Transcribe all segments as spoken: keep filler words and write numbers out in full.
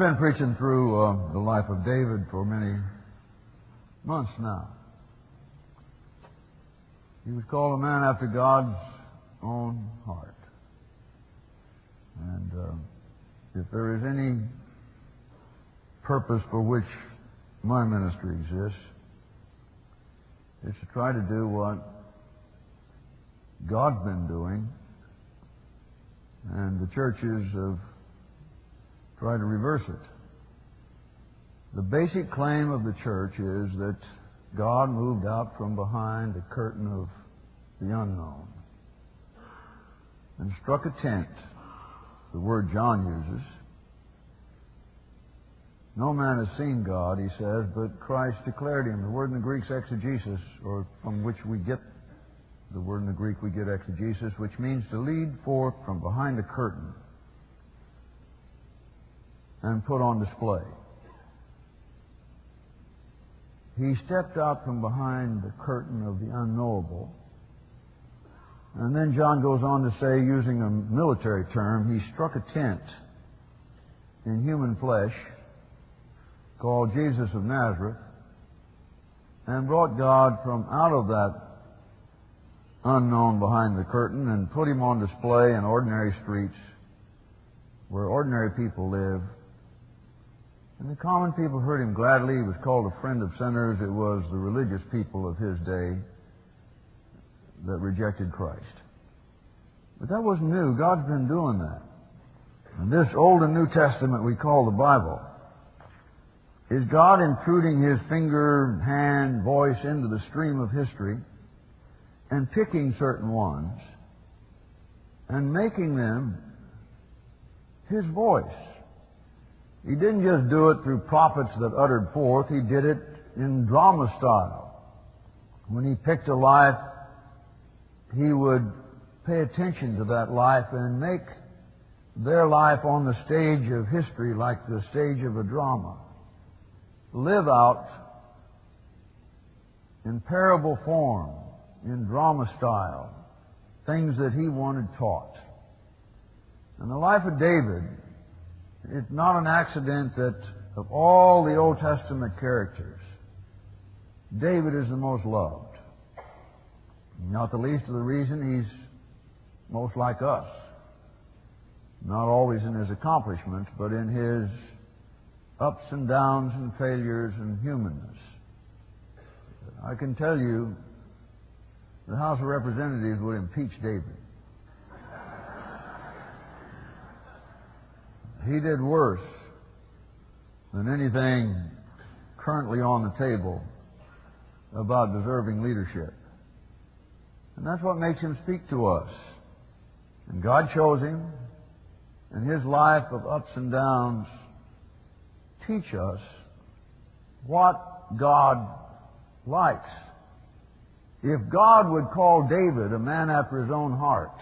been preaching through uh, the life of David for many months now. He was called a man after God's own heart. And uh, if there is any purpose for which my ministry exists, it's to try to do what God's been doing, and the churches have tried to reverse it. The basic claim of the church is that God moved out from behind the curtain of the unknown and struck a tent. It's the word John uses. No man has seen God, he says, but Christ declared him. The word in the Greek is exegesis, or from which we get the word in the Greek we get exegesis, which means to lead forth from behind a curtain and put on display. He stepped out from behind the curtain of the unknowable. And then John goes on to say, using a military term, he struck a tent in human flesh called Jesus of Nazareth and brought God from out of that unknown behind the curtain and put him on display in ordinary streets where ordinary people live. And the common people heard him gladly. He was called a friend of sinners. It was the religious people of his day that rejected Christ. But that wasn't new. God's been doing that. And this Old and New Testament we call the Bible is God intruding His finger, hand, voice into the stream of history and picking certain ones and making them His voice. He didn't just do it through prophets that uttered forth. He did it in drama style. When He picked a life, He would pay attention to that life and make their life on the stage of history like the stage of a drama. Live out in parable form, in drama style, things that He wanted taught. And the life of David, it's not an accident that of all the Old Testament characters, David is the most loved. Not the least of the reason he's most like us. Not always in his accomplishments, but in his ups and downs and failures and humanness. I can tell you, the House of Representatives would impeach David. He did worse than anything currently on the table about deserving leadership. And that's what makes him speak to us. And God chose him, and his life of ups and downs teach us what God likes. If God would call David a man after His own heart,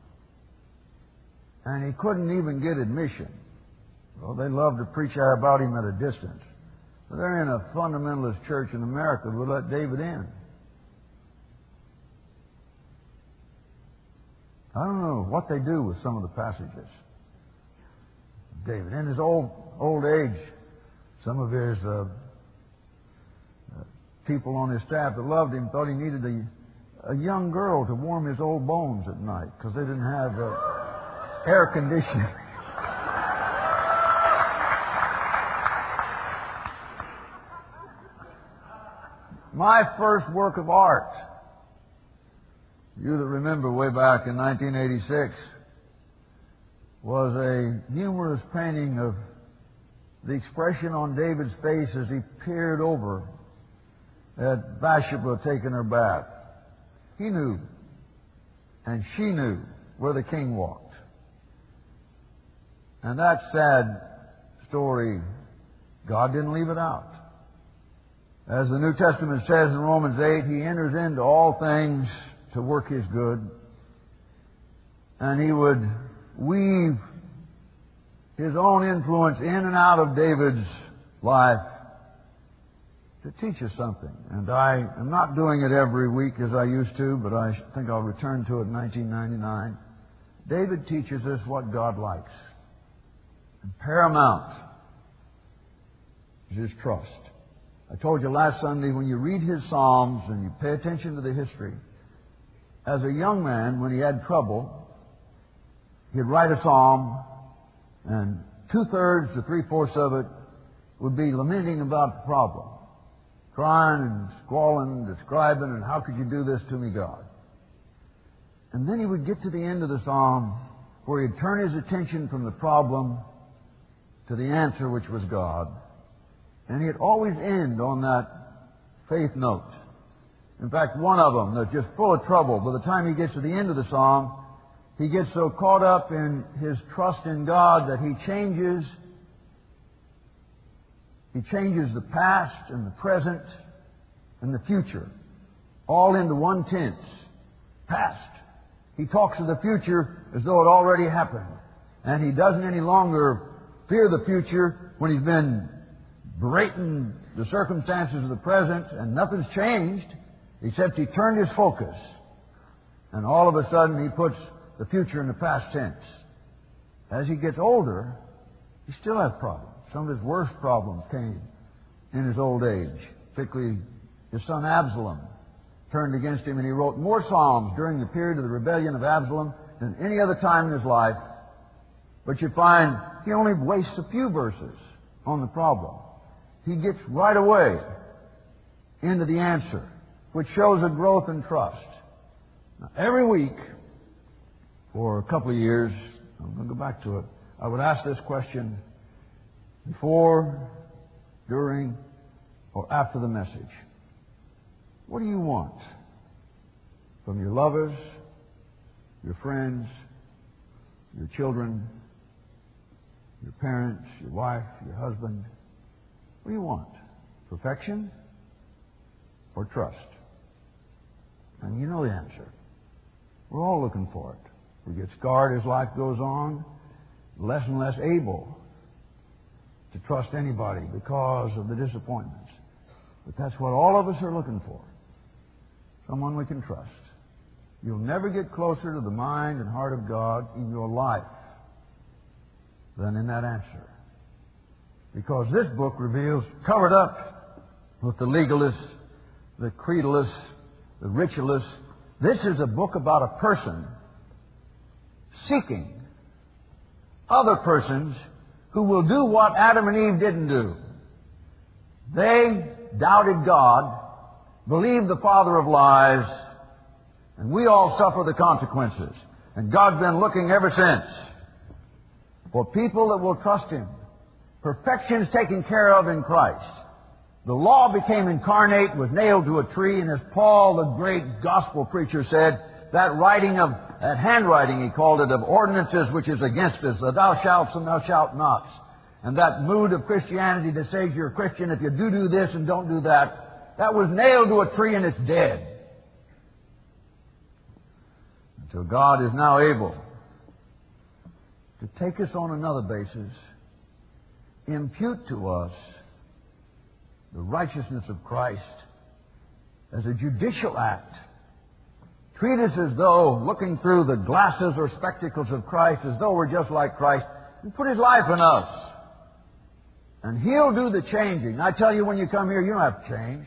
and he couldn't even get admission, well, they love to preach about him at a distance. But they're in a fundamentalist church in America that would let David in. I don't know what they do with some of the passages. David, in his old old age, some of his uh, uh, people on his staff that loved him thought he needed a, a young girl to warm his old bones at night because they didn't have uh, air conditioning. My first work of art, you that remember way back in nineteen eighty-six, was a humorous painting of the expression on David's face as he peered over at Bathsheba taking her bath. He knew, and she knew, where the king walked. And that sad story, God didn't leave it out. As the New Testament says in Romans eight, He enters into all things to work His good. And He would weave His own influence in and out of David's life to teach us something. And I am not doing it every week as I used to, but I think I'll return to it in nineteen ninety-nine. David teaches us what God likes. And paramount is his trust. I told you last Sunday, when you read his Psalms and you pay attention to the history, as a young man, when he had trouble, he'd write a psalm, and two-thirds to three-fourths of it would be lamenting about the problem, crying and squalling, describing, and how could you do this to me, God? And then he would get to the end of the psalm where he'd turn his attention from the problem to the answer, which was God. And he'd always end on that faith note. In fact, one of them that's just full of trouble, by the time he gets to the end of the psalm, he gets so caught up in his trust in God that he changes he changes the past and the present and the future all into one tense. Past. He talks of the future as though it already happened. And he doesn't any longer fear the future when he's been berating the circumstances of the present and nothing's changed except he turned his focus. And all of a sudden he puts the future in the past tense. As he gets older, he still has problems. Some of his worst problems came in his old age. Particularly his son Absalom turned against him, and he wrote more psalms during the period of the rebellion of Absalom than any other time in his life. But you find he only wastes a few verses on the problem. He gets right away into the answer, which shows a growth in trust. Now, every week, for a couple of years, I'm going to go back to it, I would ask this question before, during, or after the message. What do you want from your lovers, your friends, your children, your parents, your wife, your husband? What do you want? Perfection or trust? And you know the answer. We're all looking for it. We get scarred as life goes on, less and less able to trust anybody because of the disappointments. But that's what all of us are looking for. Someone we can trust. You'll never get closer to the mind and heart of God in your life than in that answer. Because this book reveals, covered up with the legalists, the credalists, the ritualists, this is a book about a person seeking other persons who will do what Adam and Eve didn't do. They doubted God, believed the father of lies, and we all suffer the consequences. And God's been looking ever since for people that will trust Him. Perfection's taken care of in Christ. The law became incarnate, was nailed to a tree, and as Paul, the great gospel preacher, said, that writing of, that handwriting, he called it, of ordinances which is against us, the thou shalt and thou shalt nots. And that mood of Christianity that says you're a Christian if you do do this and don't do that, that was nailed to a tree and it's dead. Until God is now able to take us on another basis, impute to us the righteousness of Christ as a judicial act. Treat us as though, looking through the glasses or spectacles of Christ, as though we're just like Christ, and put His life in us. And He'll do the changing. I tell you, when you come here, you don't have to change.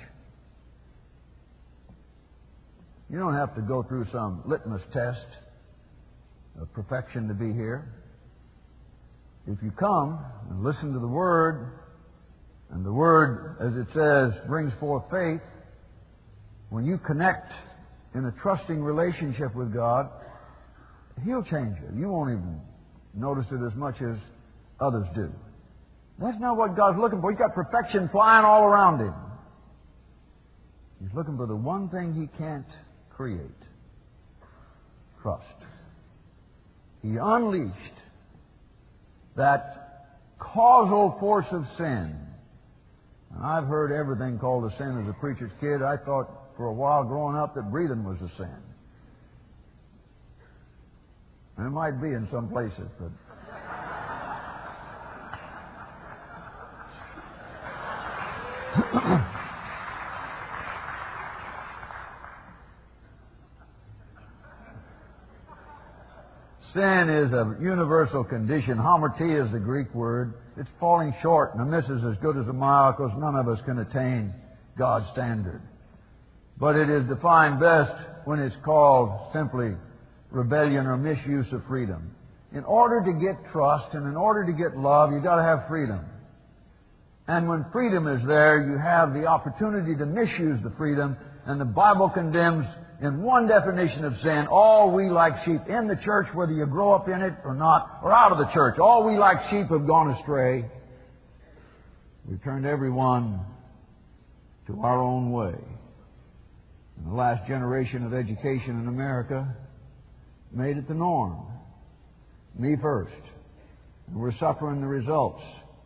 You don't have to go through some litmus test of perfection to be here. If you come and listen to the Word, and the Word, as it says, brings forth faith, when you connect in a trusting relationship with God, He'll change you. You won't even notice it as much as others do. That's not what God's looking for. He's got perfection flying all around Him. He's looking for the one thing He can't create. Trust. He unleashed that causal force of sin. And I've heard everything called a sin as a preacher's kid. I thought for a while growing up that breathing was a sin. And it might be in some places, but Sin is a universal condition. Hamartia is the Greek word. It's falling short, and a miss is as good as a mile, because none of us can attain God's standard. But it is defined best when it's called simply rebellion or misuse of freedom. In order to get trust and in order to get love, you've got to have freedom. And when freedom is there, you have the opportunity to misuse the freedom, and the Bible condemns in one definition of sin, all we like sheep in the church, whether you grow up in it or not, or out of the church, all we like sheep have gone astray. We've turned everyone to our own way. And the last generation of education in America made it the norm. Me first. And we're suffering the results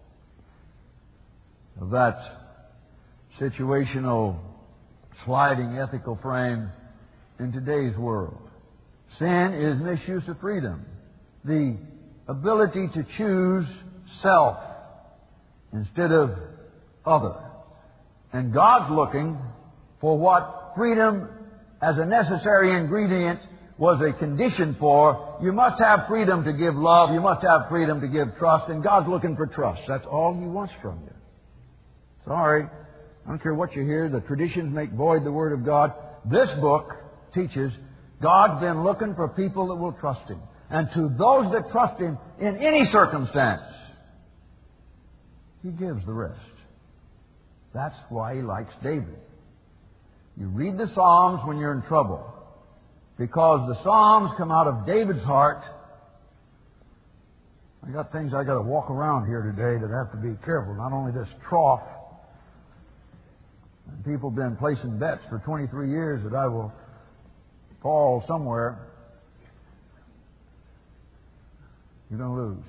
of that situational, sliding ethical frame in today's world. Sin is misuse of freedom. The ability to choose self instead of other. And God's looking for what freedom as a necessary ingredient was a condition for. You must have freedom to give love. You must have freedom to give trust. And God's looking for trust. That's all He wants from you. Sorry. I don't care what you hear. The traditions make void the Word of God. This book teaches God's been looking for people that will trust Him. And to those that trust Him in any circumstance, He gives the rest. That's why He likes David. You read the Psalms when you're in trouble, because the Psalms come out of David's heart. I got things I got to walk around here today that have to be careful. Not only this trough. And people have been placing bets for twenty-three years that I will fall somewhere. You're going to lose.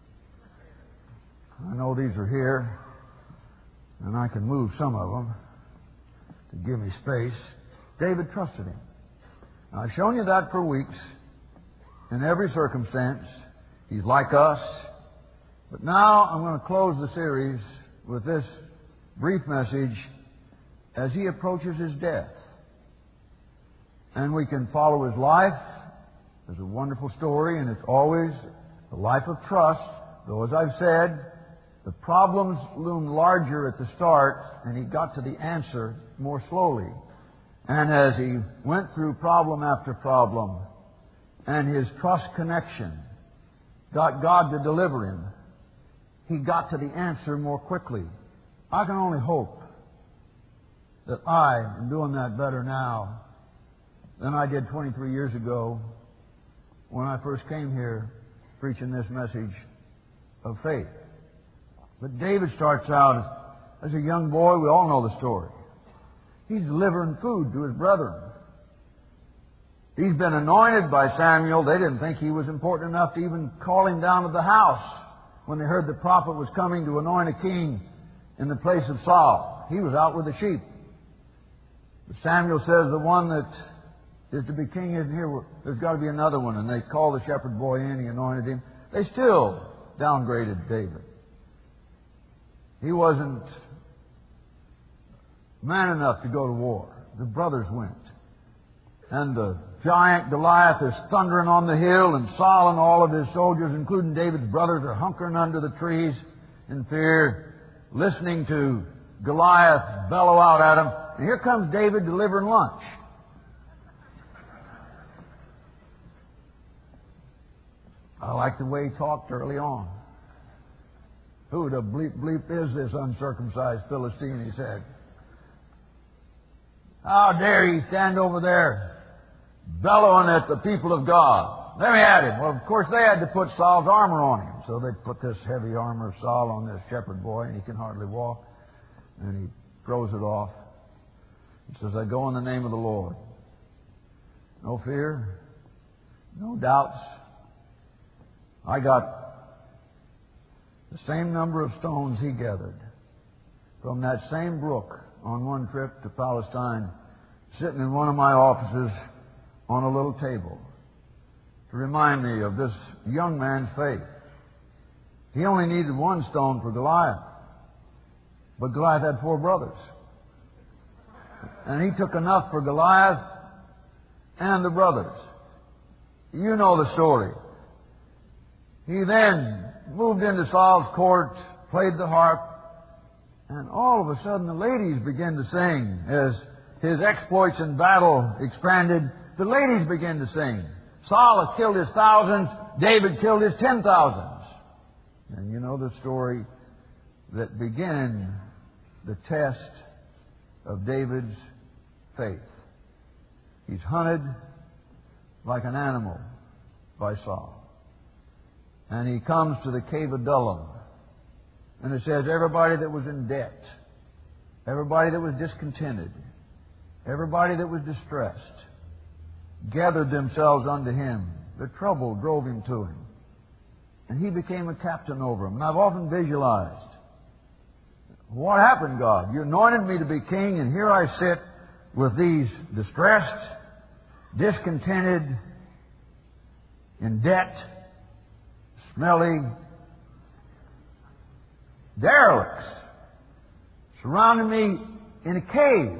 I know these are here, and I can move some of them to give me space. David trusted Him. Now, I've shown you that for weeks in every circumstance. He's like us. But now I'm going to close the series with this brief message as he approaches his death. And we can follow his life. There's a wonderful story, and it's always a life of trust. Though, as I've said, the problems loomed larger at the start, and he got to the answer more slowly. And as he went through problem after problem, and his trust connection got God to deliver him, he got to the answer more quickly. I can only hope that I am doing that better now than I did twenty-three years ago when I first came here preaching this message of faith. But David starts out as a young boy. We all know the story. He's delivering food to his brethren. He's been anointed by Samuel. They didn't think he was important enough to even call him down to the house when they heard the prophet was coming to anoint a king in the place of Saul. He was out with the sheep. But Samuel says the one that is to be king isn't here. There's got to be another one. And they called the shepherd boy in. He anointed him. They still downgraded David. He wasn't man enough to go to war. The brothers went. And the giant Goliath is thundering on the hill, and Saul and all of his soldiers, including David's brothers, are hunkering under the trees in fear, listening to Goliath bellow out at him. And here comes David delivering lunch. I like the way he talked early on. Who the bleep bleep is this uncircumcised Philistine, he said. How dare he stand over there bellowing at the people of God. Let me at him. Well, of course, they had to put Saul's armor on him. So they put this heavy armor of Saul on this shepherd boy, and he can hardly walk. And he throws it off. He says, I go in the name of the Lord. No fear. No doubts. I got the same number of stones he gathered from that same brook on one trip to Palestine, sitting in one of my offices on a little table to remind me of this young man's faith. He only needed one stone for Goliath, but Goliath had four brothers. And he took enough for Goliath and the brothers. You know the story. He then moved into Saul's court, played the harp, and all of a sudden the ladies began to sing. As his exploits in battle expanded, the ladies began to sing. Saul had killed his thousands, David killed his ten thousands. And you know the story that began the test of David's faith. He's hunted like an animal by Saul. And he comes to the cave of Adullam. And it says everybody that was in debt, everybody that was discontented, everybody that was distressed, gathered themselves unto him. The trouble drove him to him. And he became a captain over them. And I've often visualized, what happened, God? You anointed me to be king, and here I sit with these distressed, discontented, in debt, smelly derelicts surrounding me in a cave.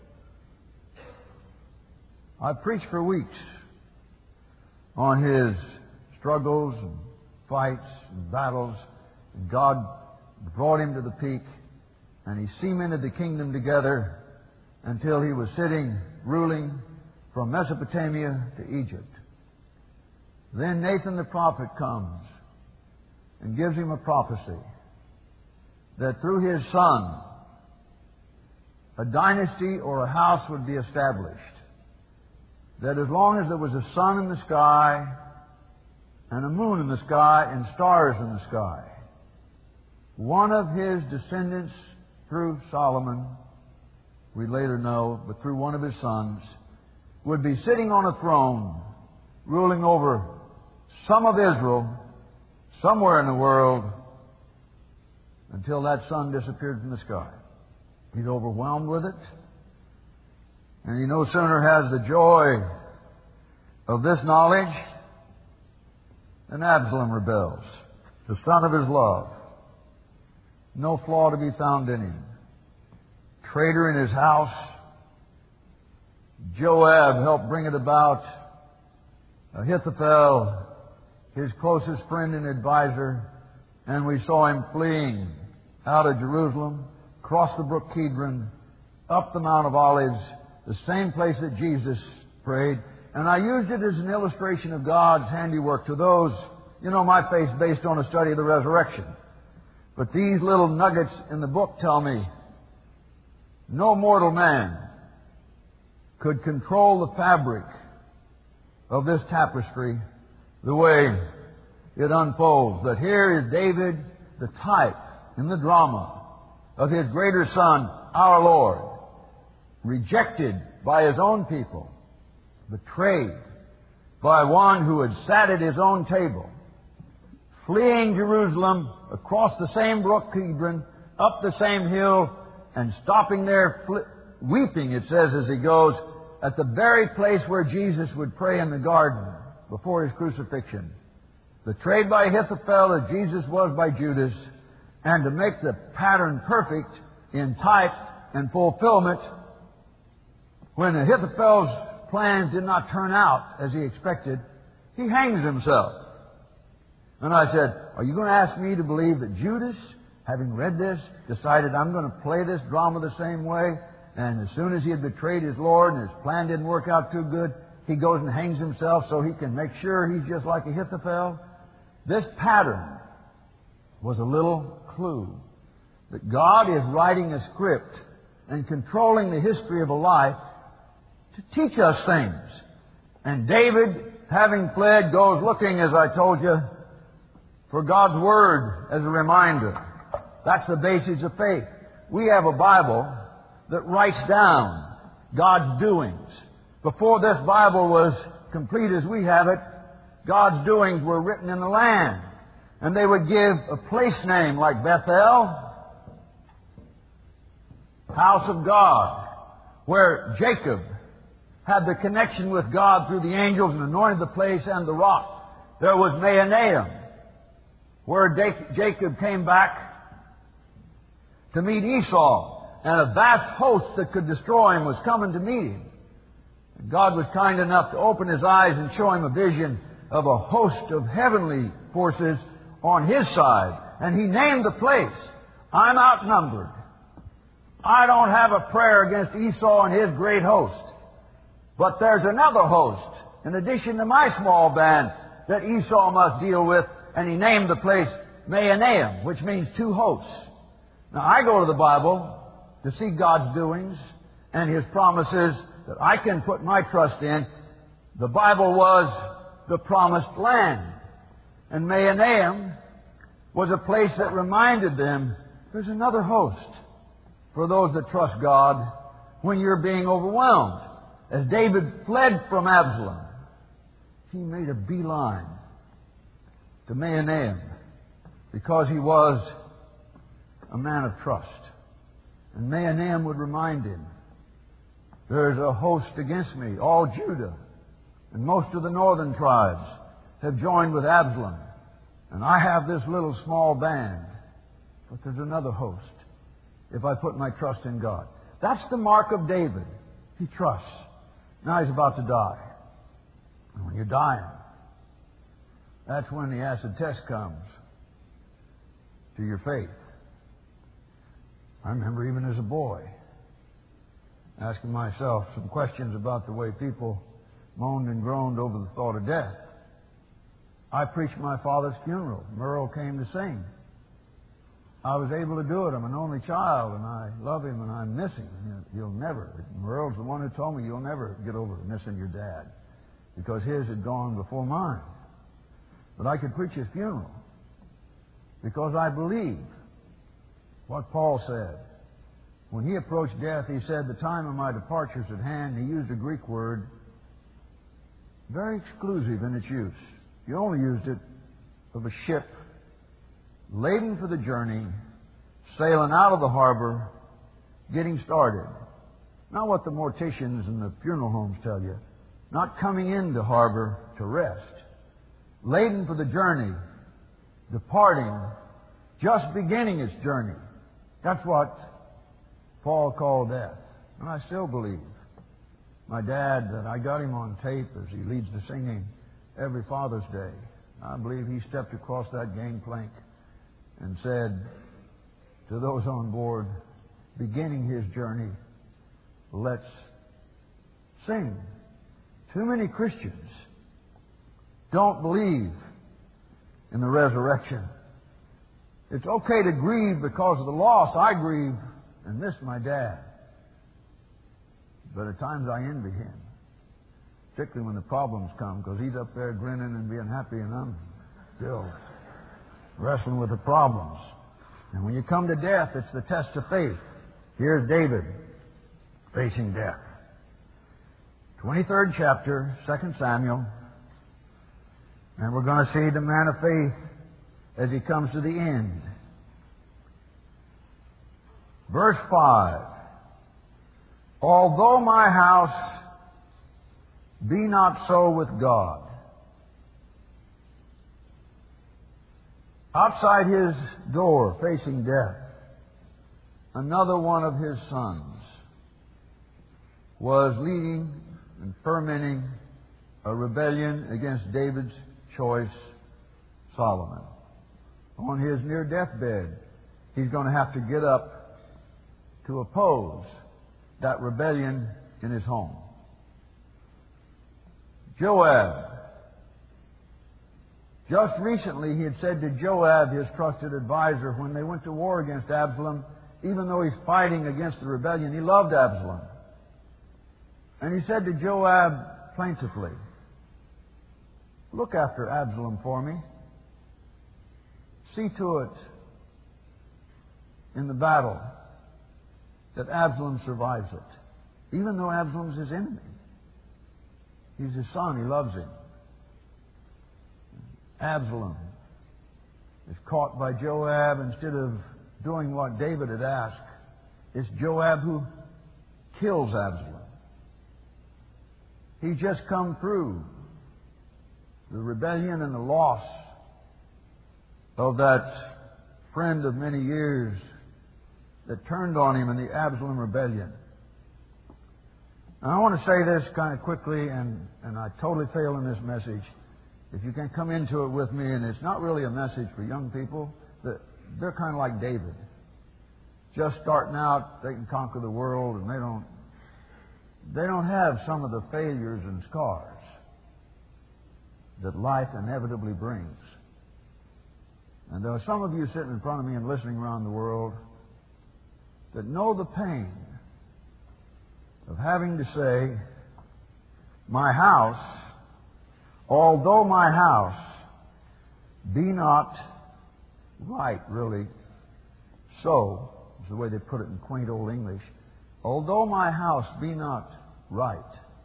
I preached for weeks on his struggles and fights and battles. And God brought him to the peak, and he cemented the kingdom together until he was sitting, ruling from Mesopotamia to Egypt. Then Nathan the prophet comes and gives him a prophecy that through his son, a dynasty or a house would be established. That as long as there was a sun in the sky, and a moon in the sky, and stars in the sky, one of his descendants through Solomon, we later know, but through one of his sons, would be sitting on a throne, ruling over some of Israel, somewhere in the world, until that sun disappeared from the sky. He's overwhelmed with it. And he no sooner has the joy of this knowledge than Absalom rebels, the son of his love. No flaw to be found in him. Traitor in his house. Joab helped bring it about. Ahithophel, his closest friend and advisor, and we saw him fleeing out of Jerusalem, across the brook Kidron, up the Mount of Olives, the same place that Jesus prayed. And I used it as an illustration of God's handiwork to those, you know, my faith's based on a study of the resurrection. But these little nuggets in the book tell me no mortal man could control the fabric of this tapestry the way it unfolds. That here is David, the type in the drama of his greater son, our Lord, rejected by his own people, betrayed by one who had sat at his own table, fleeing Jerusalem across the same brook Kidron, up the same hill, and stopping there, weeping, it says as he goes, at the very place where Jesus would pray in the garden before his crucifixion. Betrayed by Ahithophel as Jesus was by Judas, and to make the pattern perfect in type and fulfillment, when Ahithophel's plans did not turn out as he expected, he hangs himself. And I said, are you going to ask me to believe that Judas, having read this, decided I'm going to play this drama the same way, and as soon as he had betrayed his Lord and his plan didn't work out too good, he goes and hangs himself so he can make sure he's just like Ahithophel? This pattern was a little clue that God is writing a script and controlling the history of a life to teach us things. And David, having fled, goes looking, as I told you, for God's Word as a reminder. That's the basis of faith. We have a Bible that writes down God's doings. Before this Bible was complete as we have it, God's doings were written in the land. And they would give a place name like Bethel, house of God, where Jacob had the connection with God through the angels and anointed the place and the rock. There was Mahanaim, where Jacob came back to meet Esau, and a vast host that could destroy him was coming to meet him. And God was kind enough to open his eyes and show him a vision of a host of heavenly forces on his side. And he named the place. I'm outnumbered. I don't have a prayer against Esau and his great host. But there's another host, in addition to my small band, that Esau must deal with. And he named the place Mahanaim, which means two hosts. Now, I go to the Bible to see God's doings and His promises that I can put my trust in. The Bible was the promised land. And Mahanaim was a place that reminded them there's another host for those that trust God when you're being overwhelmed. As David fled from Absalom, he made a beeline to Mahanaim because he was a man of trust. And Mahanaim would remind him, there's a host against me, all Judah, and most of the northern tribes have joined with Absalom. And I have this little small band, but there's another host if I put my trust in God. That's the mark of David. He trusts. Now he's about to die. And when you're dying, that's when the acid test comes to your faith. I remember even as a boy asking myself some questions about the way people moaned and groaned over the thought of death. I preached my father's funeral. Merle came to sing. I was able to do it. I'm an only child, and I love him, and I miss him. You'll never. Merle's the one who told me you'll never get over missing your dad, because his had gone before mine. But I could preach his funeral because I believe what Paul said. When he approached death, he said, the time of my departure is at hand. He used a Greek word, very exclusive in its use. He only used it of a ship laden for the journey, sailing out of the harbor, getting started. Not what the morticians and the funeral homes tell you. Not coming into harbor to rest. Laden for the journey, departing, just beginning its journey. That's what Paul called death. And I still believe. My dad, that I got him on tape as he leads the singing every Father's Day. I believe he stepped across that gangplank and said to those on board, beginning his journey, let's sing. Too many Christians don't believe in the resurrection. It's okay to grieve because of the loss. I grieve and miss my dad. But at times I envy him, particularly when the problems come, because he's up there grinning and being happy, and I'm still wrestling with the problems. And when you come to death, it's the test of faith. Here's David facing death. twenty-third chapter, Second Samuel. And we're going to see the man of faith as he comes to the end. Verse five. Although my house be not so with God. Outside his door, facing death, another one of his sons was leading and fermenting a rebellion against David's choice, Solomon. On his near deathbed, he's going to have to get up to oppose that rebellion in his home. Joab. Just recently he had said to Joab, his trusted advisor, when they went to war against Absalom, even though he's fighting against the rebellion, he loved Absalom. And he said to Joab plaintively, look after Absalom for me. See to it in the battle that Absalom survives it, even though Absalom's his enemy. He's his son. He loves him. Absalom is caught by Joab. Instead of doing what David had asked, it's Joab who kills Absalom. He's just come through the rebellion and the loss of that friend of many years that turned on him in the Absalom rebellion. Now, I want to say this kind of quickly, and, and I totally fail in this message. if you can come into it with me, and it's not really a message for young people, that they're kind of like David. Just starting out, they can conquer the world, and they don't, they don't have some of the failures and scars that life inevitably brings. And there are some of you sitting in front of me and listening around the world that know the pain of having to say, my house, although my house be not right, really, so, is the way they put it in quaint old English, although my house be not right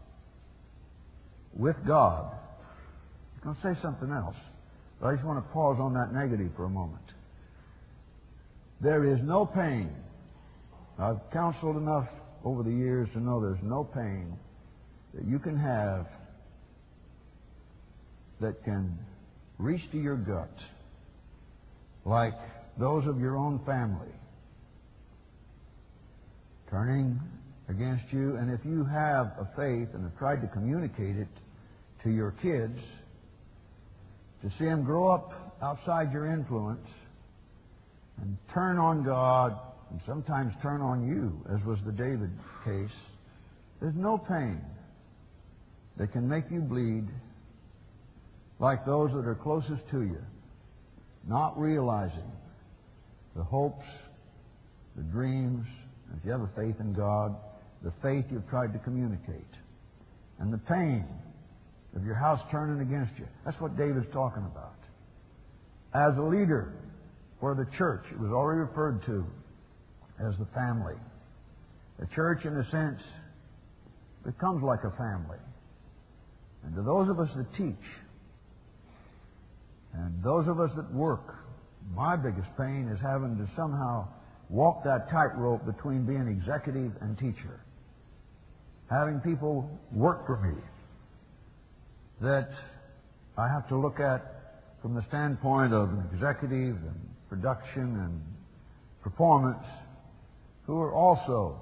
with God, I'm going to say something else, but I just want to pause on that negative for a moment. There is no pain. I've counseled enough over the years to know there's no pain that you can have that can reach to your gut like those of your own family turning against you. And if you have a faith and have tried to communicate it to your kids, to see them grow up outside your influence and turn on God and sometimes turn on you, as was the David case, there's no pain that can make you bleed like those that are closest to you, not realizing the hopes, the dreams, if you have a faith in God, the faith you've tried to communicate, and the pain of your house turning against you. That's what David's talking about. As a leader for the church, it was already referred to as the family. The church, in a sense, becomes like a family. And to those of us that teach, and those of us that work, my biggest pain is having to somehow walk that tightrope between being executive and teacher. Having people work for me that I have to look at from the standpoint of an executive and production and performance, who are also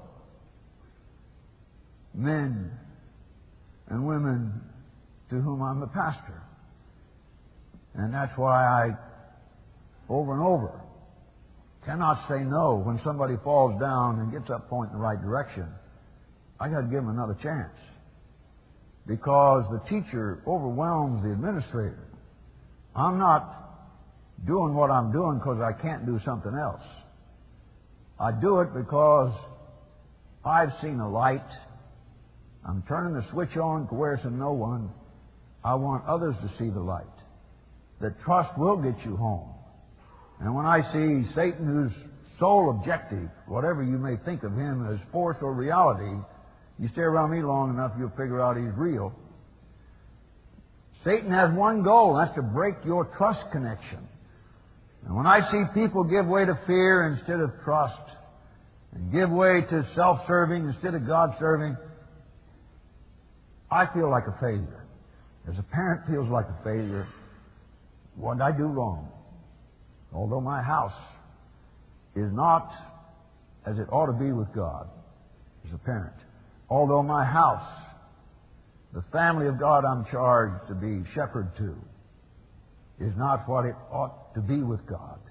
men and women to whom I'm the pastor. And that's why I, over and over, cannot say no when somebody falls down and gets up pointing in the right direction. I got to give them another chance. Because the teacher overwhelms the administrator. I'm not doing what I'm doing because I can't do something else. I do it because I've seen a light. I'm turning the switch on, coercing no one. I want others to see the light. That trust will get you home. And when I see Satan, whose sole objective, whatever you may think of him as force or reality, you stay around me long enough, you'll figure out he's real. Satan has one goal, and that's to break your trust connection. And when I see people give way to fear instead of trust, and give way to self-serving instead of God-serving, I feel like a failure. As a parent feels like a failure, what did I do wrong? Although my house is not as it ought to be with God as a parent. Although my house, the family of God I'm charged to be shepherd to, is not what it ought to be with God.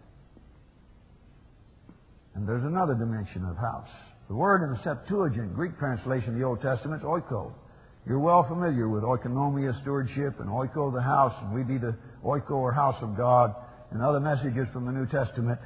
And there's another dimension of house. The word in the Septuagint, Greek translation of the Old Testament, is oiko. You're well familiar with oikonomia, stewardship, and oiko, the house, and we be the oiko, or house of God, and other messages from the New Testament.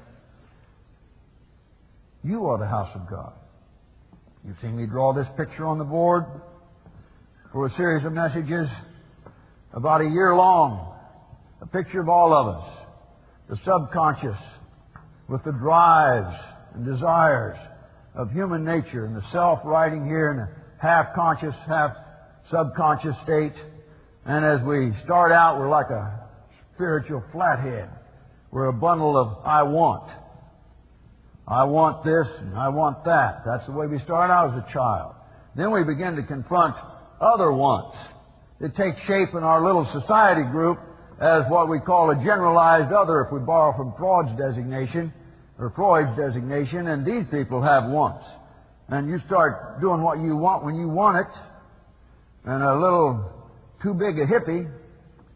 You are the house of God. You've seen me draw this picture on the board for a series of messages about a year long. A picture of all of us. The subconscious with the drives and desires of human nature, and the self riding here in a half-conscious, half-subconscious state. And as we start out, we're like a spiritual flathead. We're a bundle of I want. I want this and I want that. That's the way we start out as a child. Then we begin to confront other wants. It takes shape in our little society group as what we call a generalized other, if we borrow from Freud's designation, or Freud's designation, and these people have wants. And you start doing what you want when you want it, and a little too big a hippie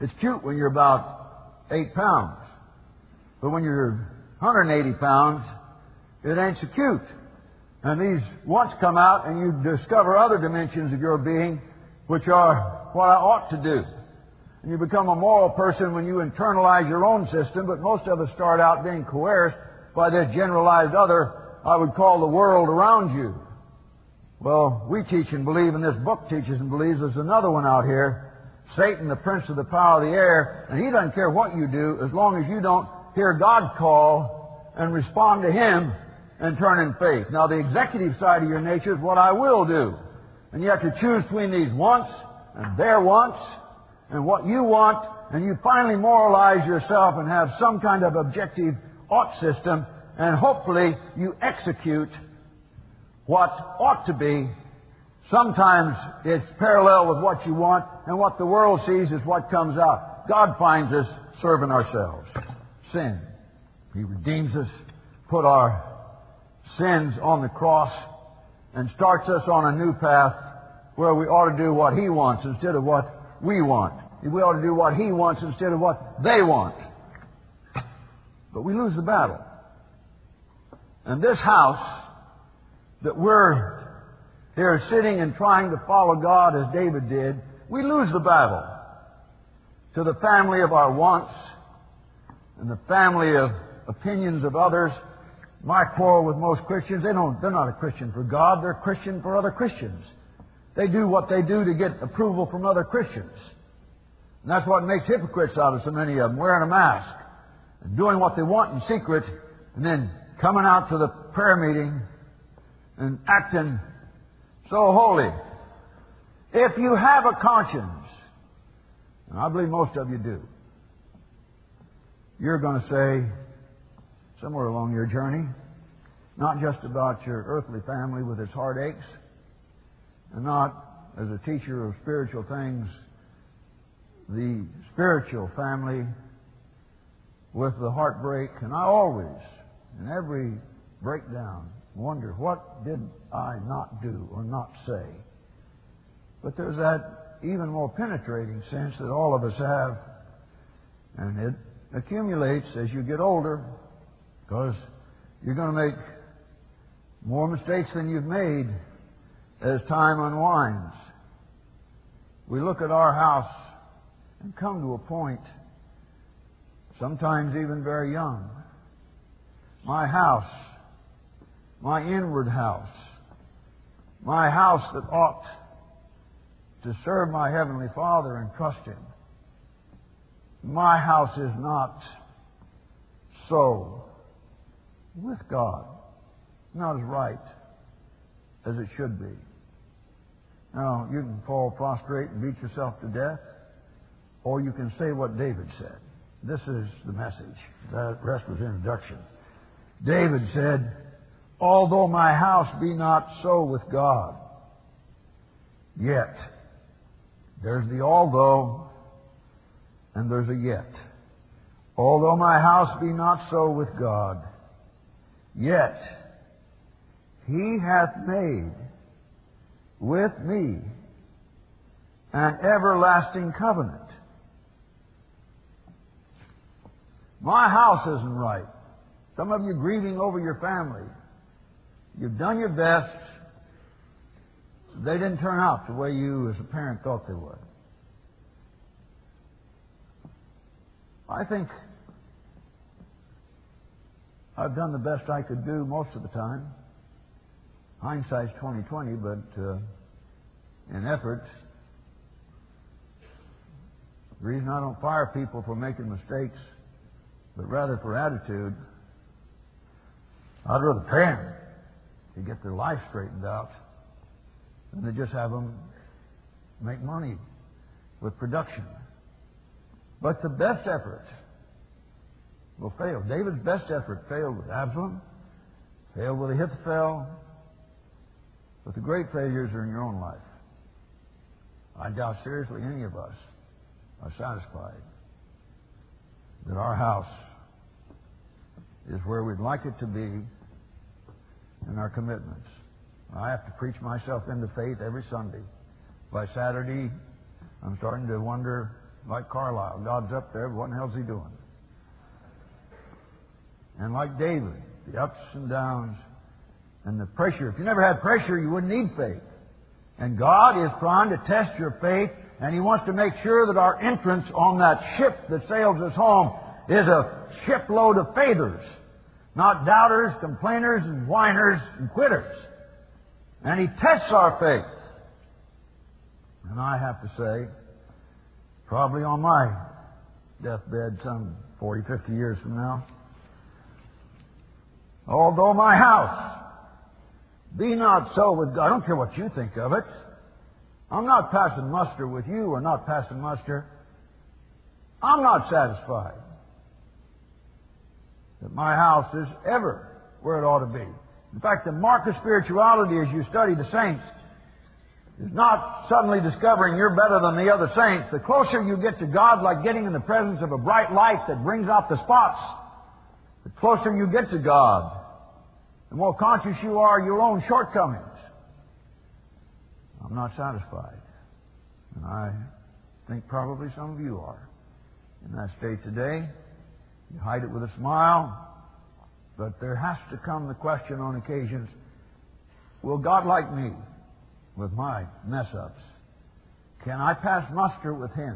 It's cute when you're about eight pounds. But when you're one hundred eighty pounds, it ain't so cute. And these wants come out and you discover other dimensions of your being, which are what I ought to do. And you become a moral person when you internalize your own system, but most of us start out being coerced by this generalized other, I would call the world around you. Well, we teach and believe, and this book teaches and believes, there's another one out here, Satan, the prince of the power of the air, and he doesn't care what you do as long as you don't hear God call and respond to Him and turn in faith. Now, the executive side of your nature is what I will do. And you have to choose between these wants and their wants and what you want, and you finally moralize yourself and have some kind of objective ought system, and hopefully you execute what ought to be. Sometimes it's parallel with what you want, and what the world sees is what comes out. God finds us serving ourselves. Sin. He redeems us, put our sins on the cross, and starts us on a new path where we ought to do what He wants instead of what we want. We ought to do what He wants instead of what they want. But we lose the battle. And this house that we're here sitting and trying to follow God as David did, we lose the battle to the family of our wants and the family of opinions of others. My quarrel with most Christians, they don't, they're not a Christian for God, they're a Christian for other Christians. They do what they do to get approval from other Christians. And that's what makes hypocrites out of so many of them, wearing a mask and doing what they want in secret and then coming out to the prayer meeting and acting so holy. If you have a conscience, and I believe most of you do, you're going to say, somewhere along your journey, not just about your earthly family with its heartaches, and not as a teacher of spiritual things, the spiritual family with the heartbreak. And I always, in every breakdown, wonder, what did I not do or not say? But there's that even more penetrating sense that all of us have, and it accumulates as you get older, because you're going to make more mistakes than you've made as time unwinds. We look at our house and come to a point, sometimes even very young. My house, my inward house, my house that ought to serve my Heavenly Father and trust Him. My house is not so with God, not as right as it should be. Now, you can fall prostrate and beat yourself to death, or you can say what David said. This is the message. The rest was introduction. David said, although my house be not so with God, yet. There's the although, and there's a yet. Although my house be not so with God, yet He hath made with me an everlasting covenant. My house isn't right. Some of you grieving over your family. You've done your best. They didn't turn out the way you as a parent thought they would. I think I've done the best I could do most of the time. Hindsight's twenty twenty, but uh, in effort, the reason I don't fire people for making mistakes, but rather for attitude, I'd rather pay them to get their life straightened out than to just have them make money with production. But the best effort will fail. David's best effort failed with Absalom, failed with Ahithophel, but the great failures are in your own life. I doubt seriously any of us are satisfied that our house is where we'd like it to be in our commitments. I have to preach myself into faith every Sunday. By Saturday, I'm starting to wonder Like Carlyle, God's up there, but what in the hell's He doing? And like David, the ups and downs and the pressure. If you never had pressure, you wouldn't need faith. And God is trying to test your faith, and He wants to make sure that our entrance on that ship that sails us home is a shipload of faithers, not doubters, complainers, and whiners, and quitters. And He tests our faith. And I have to say, probably on my deathbed some forty, fifty years from now, although my house be not so with God. I don't care what you think of it. I'm not passing muster with you or not passing muster. I'm not satisfied that my house is ever where it ought to be. In fact, the mark of spirituality as you study the saints is not suddenly discovering you're better than the other saints. The closer you get to God, like getting in the presence of a bright light that brings out the spots, the closer you get to God, the more conscious you are of your own shortcomings. I'm not satisfied. And I think probably some of you are in that state today. You hide it with a smile, but there has to come the question on occasions, will God like me with my mess-ups? Can I pass muster with Him?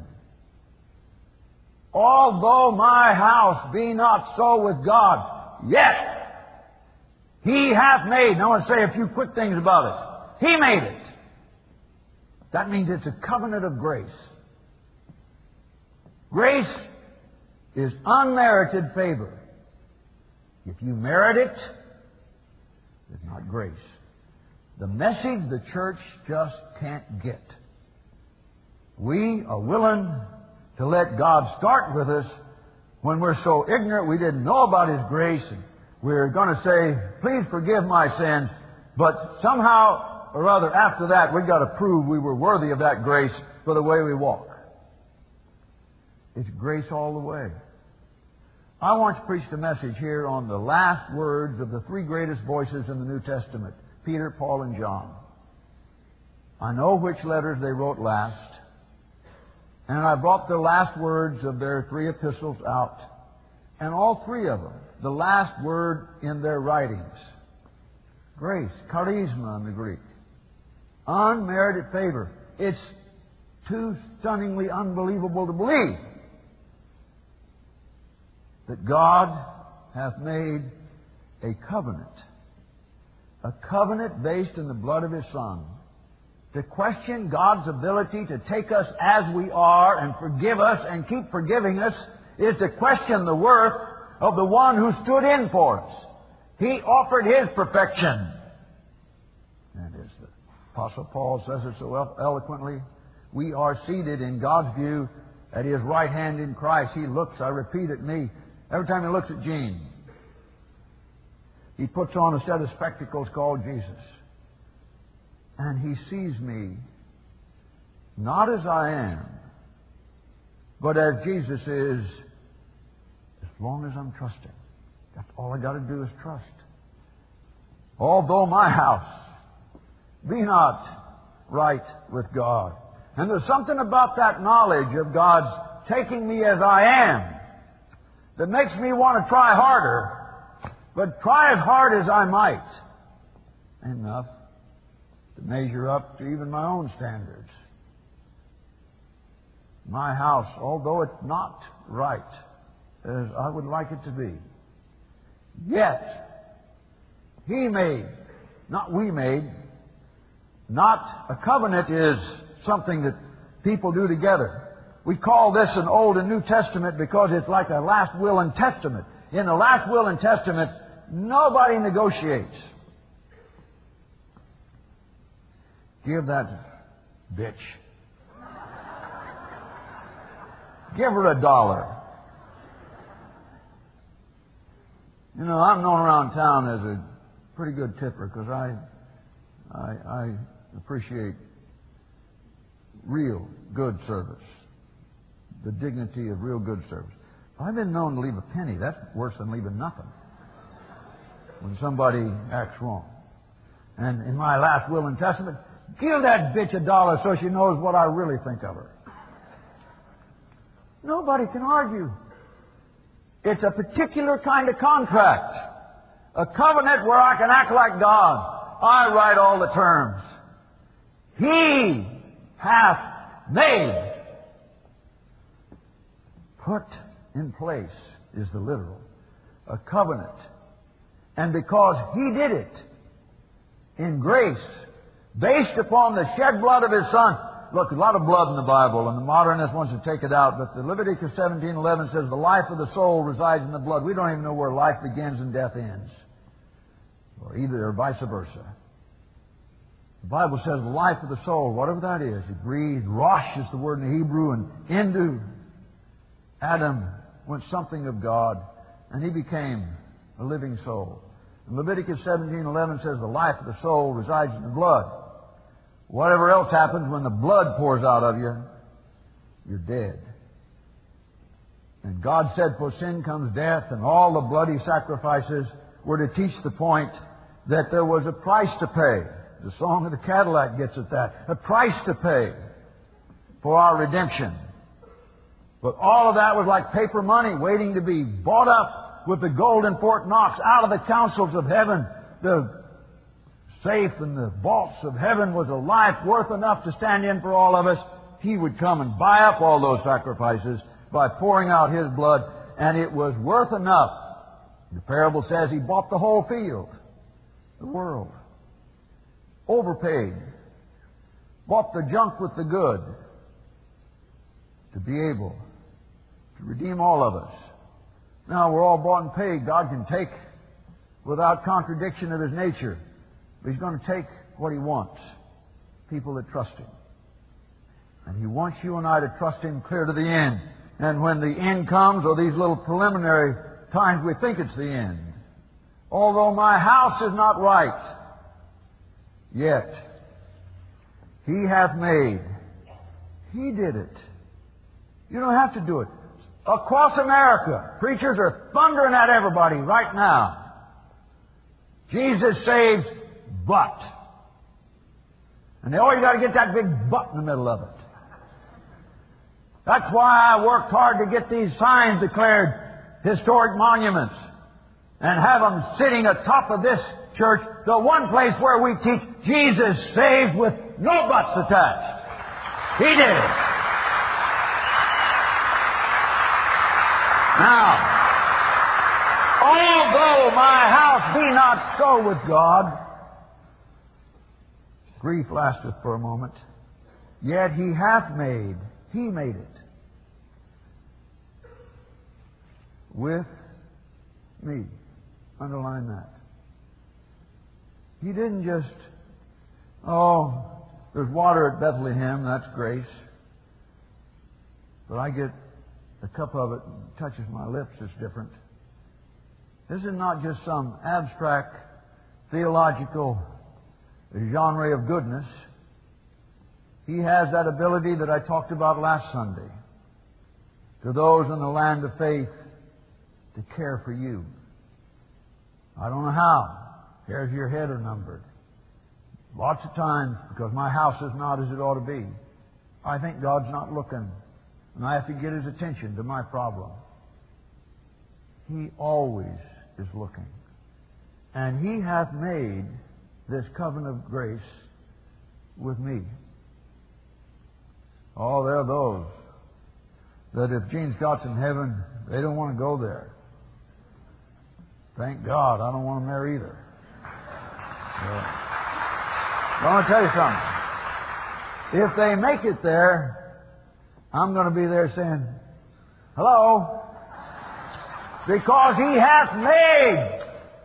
Although my house be not so with God, yet He hath made, and I want to say a few quick things about it. He made it. That means it's a covenant of grace. Grace is unmerited favor. If you merit it, it's not grace. The message the church just can't get. We are willing to let God start with us when we're so ignorant we didn't know about His grace. And we're going to say, please forgive my sins. But somehow or other after that, we've got to prove we were worthy of that grace for the way we walk. It's grace all the way. I want to preach the message here on the last words of the three greatest voices in the New Testament, Peter, Paul, and John. I know which letters they wrote last, and I brought the last words of their three epistles out, and all three of them, the last word in their writings, grace, charisma in the Greek, unmerited favor. It's too stunningly unbelievable to believe that God hath made a covenant, a covenant based in the blood of His Son. To question God's ability to take us as we are and forgive us and keep forgiving us is to question the worth of the one who stood in for us. He offered His perfection. And as the Apostle Paul says it so eloquently, we are seated in God's view at His right hand in Christ. He looks, I repeat, at me. Every time He looks at Gene, He puts on a set of spectacles called Jesus. And He sees me not as I am, but as Jesus is, as long as I'm trusting. That's all I got to do is trust. Although my house be not right with God. And there's something about that knowledge of God's taking me as I am that makes me want to try harder, but try as hard as I might, enough to measure up to even my own standards. My house, although it's not right as I would like it to be, yet He made, not we made, not a covenant is something that people do together. We call this an Old and New Testament because it's like a last will and testament. In the last will and testament, nobody negotiates. Give that bitch. Give her a dollar. You know, I'm known around town as a pretty good tipper because I, I, I appreciate real good service. The dignity of real good service. I've been known to leave a penny. That's worse than leaving nothing when somebody acts wrong. And in my last will and testament, give that bitch a dollar so she knows what I really think of her. Nobody can argue. It's a particular kind of contract. A covenant where I can act like God. I write all the terms. He hath made. Put in place is the literal. A covenant. And because He did it in grace, based upon the shed blood of His Son. Look, a lot of blood in the Bible, and the modernist wants to take it out, but the Leviticus seventeen eleven says the life of the soul resides in the blood. We don't even know where life begins and death ends. Or either, or vice versa. The Bible says the life of the soul, whatever that is, He breathed, rosh is the word in the Hebrew, and into Adam went something of God, and he became a living soul. And Leviticus seventeen eleven says the life of the soul resides in the blood. Whatever else happens, when the blood pours out of you, you're dead. And God said, for sin comes death, and all the bloody sacrifices were to teach the point that there was a price to pay. The Song of the Cadillac gets at that. A price to pay for our redemption. But all of that was like paper money waiting to be bought up with the gold in Fort Knox out of the councils of heaven. The safe and the vaults of heaven was a life worth enough to stand in for all of us. He would come and buy up all those sacrifices by pouring out His blood, and it was worth enough. The parable says He bought the whole field, the world. Overpaid. Bought the junk with the good to be able to redeem all of us. Now we're all bought and paid. God can take without contradiction of His nature. But He's going to take what He wants. People that trust Him. And He wants you and I to trust Him clear to the end. And when the end comes, or these little preliminary times we think it's the end. Although my house is not right, yet He hath made. He did it. You don't have to do it. Across America, preachers are thundering at everybody right now. Jesus saves, but. And they always got to get that big but in the middle of it. That's why I worked hard to get these signs declared historic monuments and have them sitting atop of this church, the one place where we teach Jesus saved with no buts attached. He did it. Now, although my house be not so with God, grief lasteth for a moment, yet He hath made, He made it, with me. Underline that. He didn't just, oh, there's water at Bethlehem, that's grace. But I get a cup of it and it touches my lips, it's different. This is not just some abstract theological genre of goodness. He has that ability that I talked about last Sunday. To those in the land of faith, to care for you. I don't know how. Hairs of your head are numbered. Lots of times, because my house is not as it ought to be, I think God's not looking. And I have to get His attention to my problem. He always is looking. And He hath made this covenant of grace with me. Oh, there are those that if Gene Scott's in heaven, they don't want to go there. Thank God, I don't want them there either. Yeah. But I want to tell you something. If they make it there, I'm going to be there saying, hello, because He hath made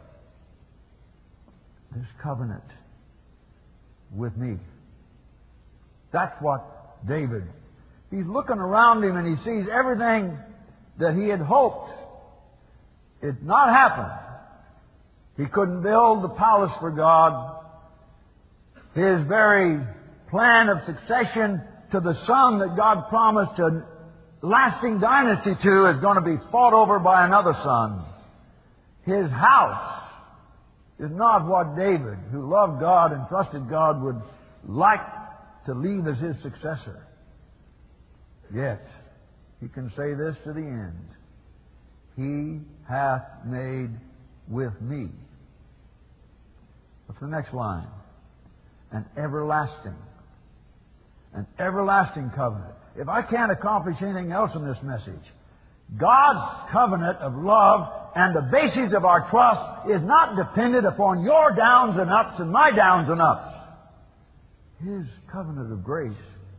this covenant with me. That's what David, he's looking around him and he sees everything that he had hoped. It not happened. He couldn't build the palace for God. His very plan of succession to the son that God promised a lasting dynasty to is going to be fought over by another son. His house is not what David, who loved God and trusted God, would like to leave as his successor. Yet, he can say this to the end. He hath made with me. What's the next line? An everlasting. An everlasting covenant. If I can't accomplish anything else in this message, God's covenant of love and the basis of our trust is not dependent upon your downs and ups and my downs and ups. His covenant of grace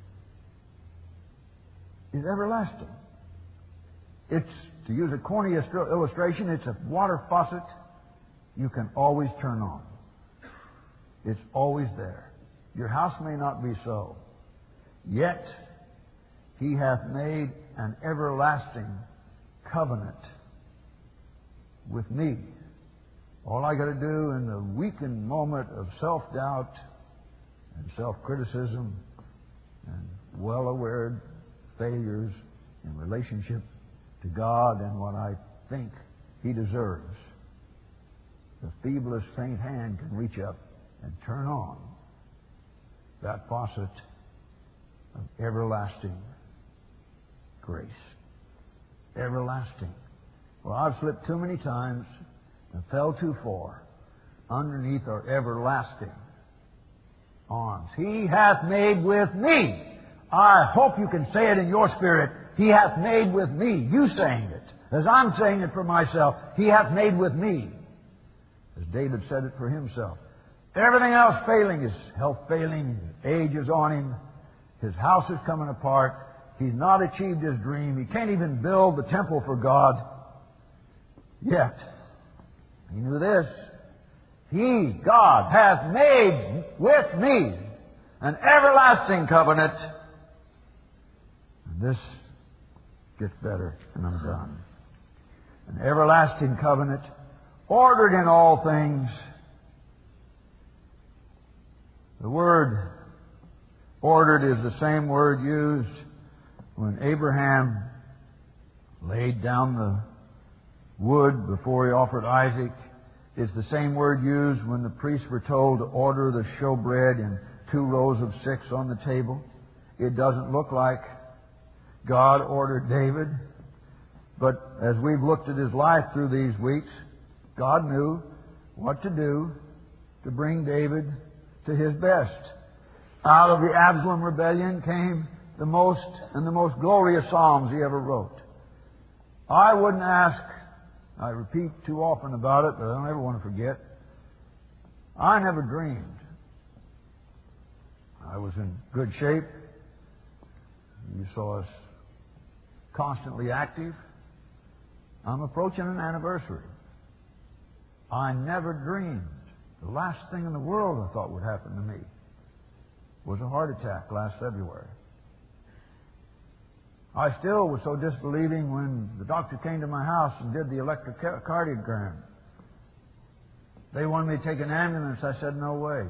is everlasting. It's, to use a corny illustration, it's a water faucet you can always turn on. It's always there. Your house may not be so. Yet, He hath made an everlasting covenant with me. All I got to do in the weakened moment of self-doubt and self-criticism and well-aware failures in relationship to God and what I think He deserves, the feeblest faint hand can reach up and turn on that faucet of everlasting grace. Everlasting. Well, I've slipped too many times and fell too far underneath our everlasting arms. He hath made with me. I hope you can say it in your spirit. He hath made with me. You saying it. As I'm saying it for myself. He hath made with me. As David said it for himself. Everything else failing, his health failing, age is on him, his house is coming apart, he's not achieved his dream, he can't even build the temple for God. Yet, he knew this. He, God, hath made with me an everlasting covenant. And this gets better, and I'm done. An everlasting covenant, ordered in all things. The word ordered is the same word used when Abraham laid down the wood before he offered Isaac. It's the same word used when the priests were told to order the showbread in two rows of six on the table. It doesn't look like God ordered David, but as we've looked at his life through these weeks, God knew what to do to bring David to his best. Out of the Absalom rebellion came the most and the most glorious Psalms he ever wrote. I wouldn't ask, I repeat too often about it, but I don't ever want to forget. I never dreamed. I was in good shape. You saw us constantly active. I'm approaching an anniversary. I never dreamed. The last thing in the world I thought would happen to me was a heart attack last February. I still was so disbelieving when the doctor came to my house and did the electrocardiogram. They wanted me to take an ambulance. I said, no way.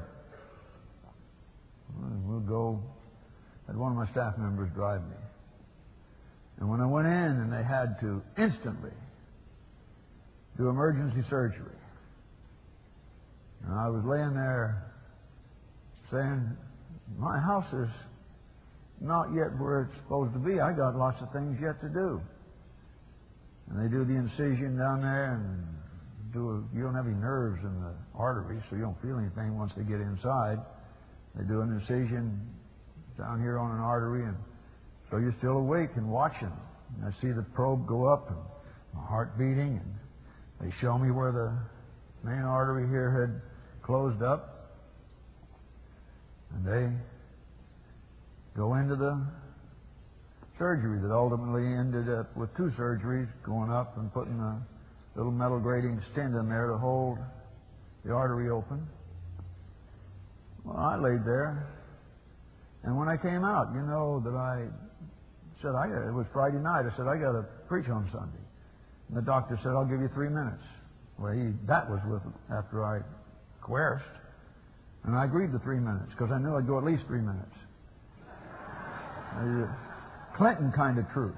We'll go. Had one of my staff members drive me. And when I went in and they had to instantly do emergency surgery, and I was laying there saying, my house is not yet where it's supposed to be. I got lots of things yet to do. And they do the incision down there and do a, you don't have any nerves in the arteries, so you don't feel anything once they get inside. They do an incision down here on an artery, and so you're still awake and watching. And I see the probe go up and my heart beating, and they show me where the main artery here had closed up. And they go into the surgery that ultimately ended up with two surgeries, going up and putting a little metal grating stent in there to hold the artery open. Well, I laid there, and when I came out, you know that I said, I got, it was Friday night, I said, I got to preach on Sunday. And the doctor said, I'll give you three minutes. Well, he, that was with after I coerced. And I agreed to three minutes, because I knew I'd go at least three minutes. Uh, Clinton kind of truth.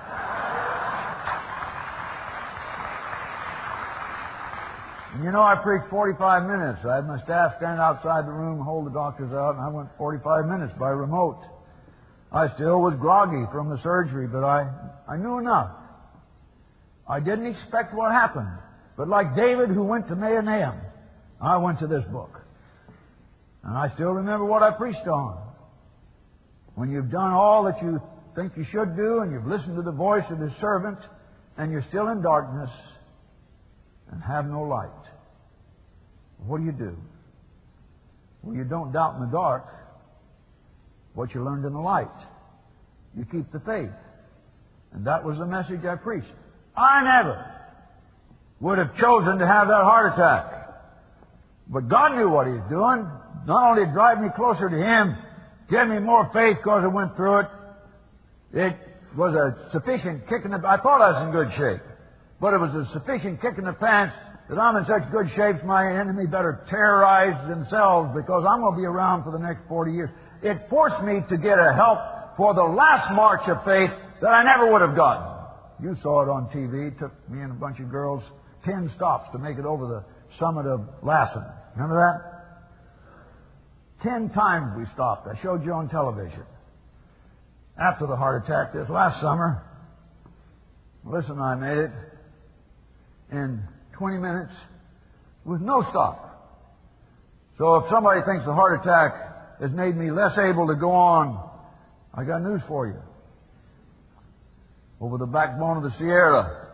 And you know, I preached forty-five minutes. I had my staff stand outside the room, hold the doctors out, and I went forty-five minutes by remote. I still was groggy from the surgery, but I, I knew enough. I didn't expect what happened. But like David who went to Mahanaim, I went to this book. And I still remember what I preached on. When you've done all that you think you should do, and you've listened to the voice of His servant, and you're still in darkness and have no light, what do you do? Well, you don't doubt in the dark what you learned in the light. You keep the faith. And that was the message I preached. I never would have chosen to have that heart attack. But God knew what He was doing. Not only drive me closer to Him, give me more faith because I went through it. It was a sufficient kick in the... I thought I was in good shape. But it was a sufficient kick in the pants that I'm in such good shape my enemy better terrorize themselves because I'm going to be around for the next forty years. It forced me to get a help for the last march of faith that I never would have gotten. You saw it on T V. It took me and a bunch of girls ten stops to make it over the summit of Lassen. Remember that? Ten times we stopped. I showed you on television. After the heart attack this last summer, Melissa and I made it in twenty minutes with no stop. So if somebody thinks the heart attack has made me less able to go on, I got news for you. Over the backbone of the Sierra,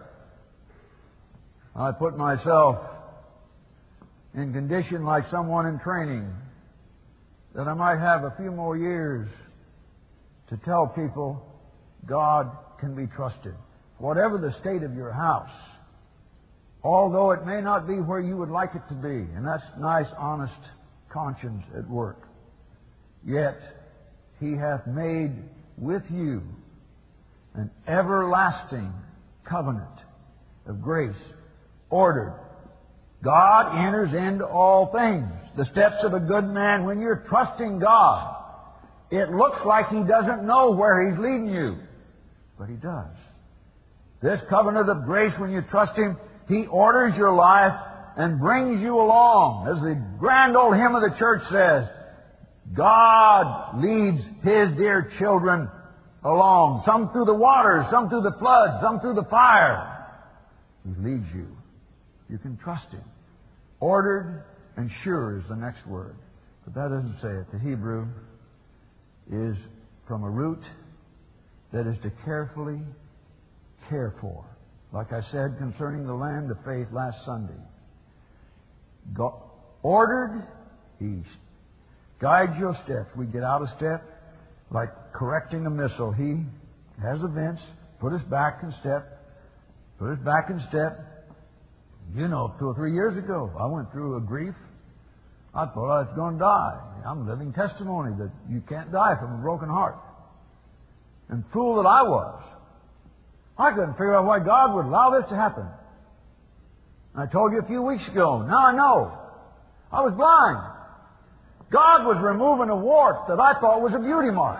I put myself in condition like someone in training that I might have a few more years to tell people God can be trusted. Whatever the state of your house, although it may not be where you would like it to be, and that's nice, honest conscience at work, yet He hath made with you an everlasting covenant of grace, ordered. God enters into all things. The steps of a good man, when you're trusting God, it looks like He doesn't know where He's leading you, but He does. This covenant of grace, when you trust Him, He orders your life and brings you along. As the grand old hymn of the church says, God leads His dear children along. Some through the waters, some through the floods, some through the fire. He leads you. You can trust Him. Ordered and sure is the next word. But that doesn't say it. The Hebrew is from a root that is to carefully care for. Like I said concerning the land of faith last Sunday. God, ordered, He guides your steps. We get out of step like correcting a missile. He has events, put us back in step, put us back in step. You know, two or three years ago, I went through a grief. I thought I was going to die. I'm a living testimony that you can't die from a broken heart. And fool that I was. I couldn't figure out why God would allow this to happen. I told you a few weeks ago. Now I know. I was blind. God was removing a wart that I thought was a beauty mark.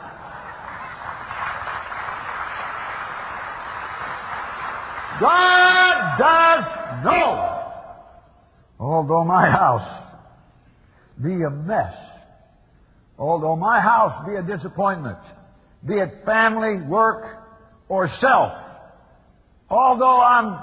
God does know. Although my house be a mess, although my house be a disappointment, be it family, work, or self, although I'm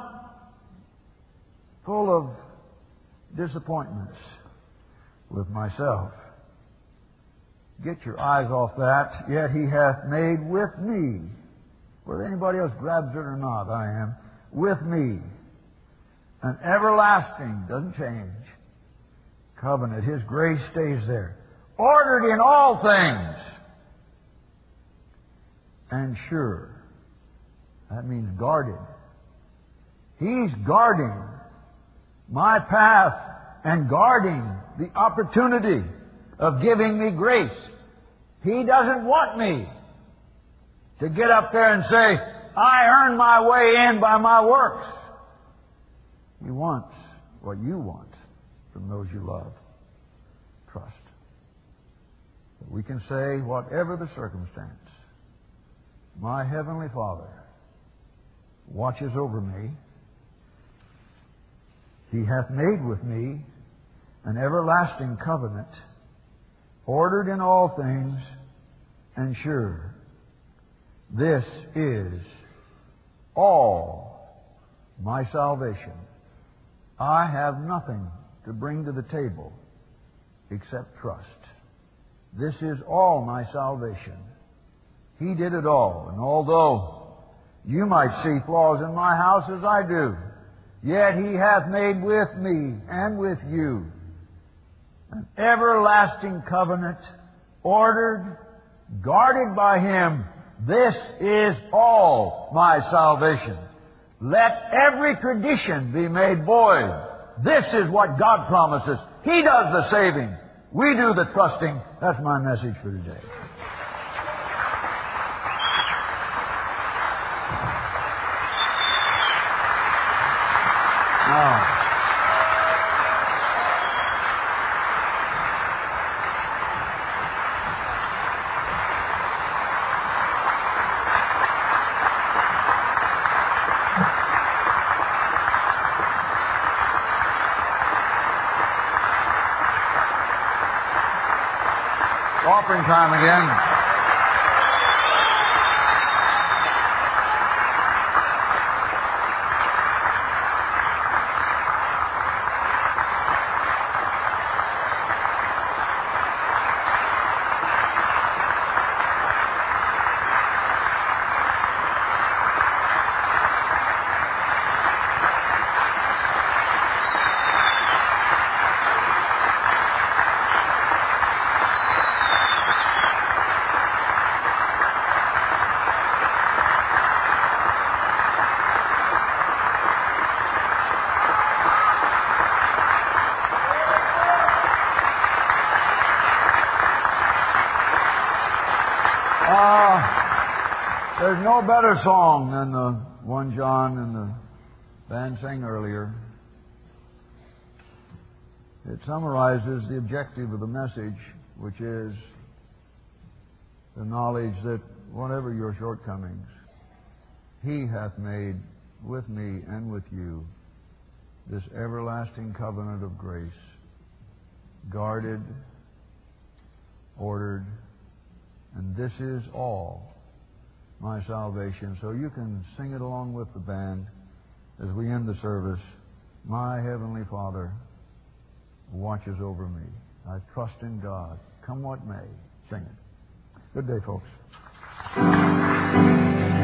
full of disappointments with myself, get your eyes off that. Yet He hath made with me, whether anybody else grabs it or not, I am, with me, an everlasting, doesn't change, covenant. His grace stays there. Ordered in all things. And sure. That means guarded. He's guarding my path and guarding the opportunity of giving me grace. He doesn't want me to get up there and say, I earned my way in by my works. He wants what you want from those you love. Trust. But we can say, whatever the circumstance, my Heavenly Father watches over me. He hath made with me an everlasting covenant, ordered in all things, and sure. This is all my salvation. I have nothing to bring to the table except trust. This is all my salvation. He did it all. And although you might see flaws in my house as I do, yet He hath made with me and with you an everlasting covenant, ordered, guarded by Him. This is all my salvation. Let every tradition be made void. This is what God promises. He does the saving. We do the trusting. That's my message for today. Now, offering time again. There's no better song than the one John and the band sang earlier. It summarizes the objective of the message, which is the knowledge that whatever your shortcomings, He hath made with me and with you this everlasting covenant of grace, guarded, ordered, and this is all my salvation. So you can sing it along with the band as we end the service. My Heavenly Father watches over me. I trust in God. Come what may. Sing it. Good day, folks.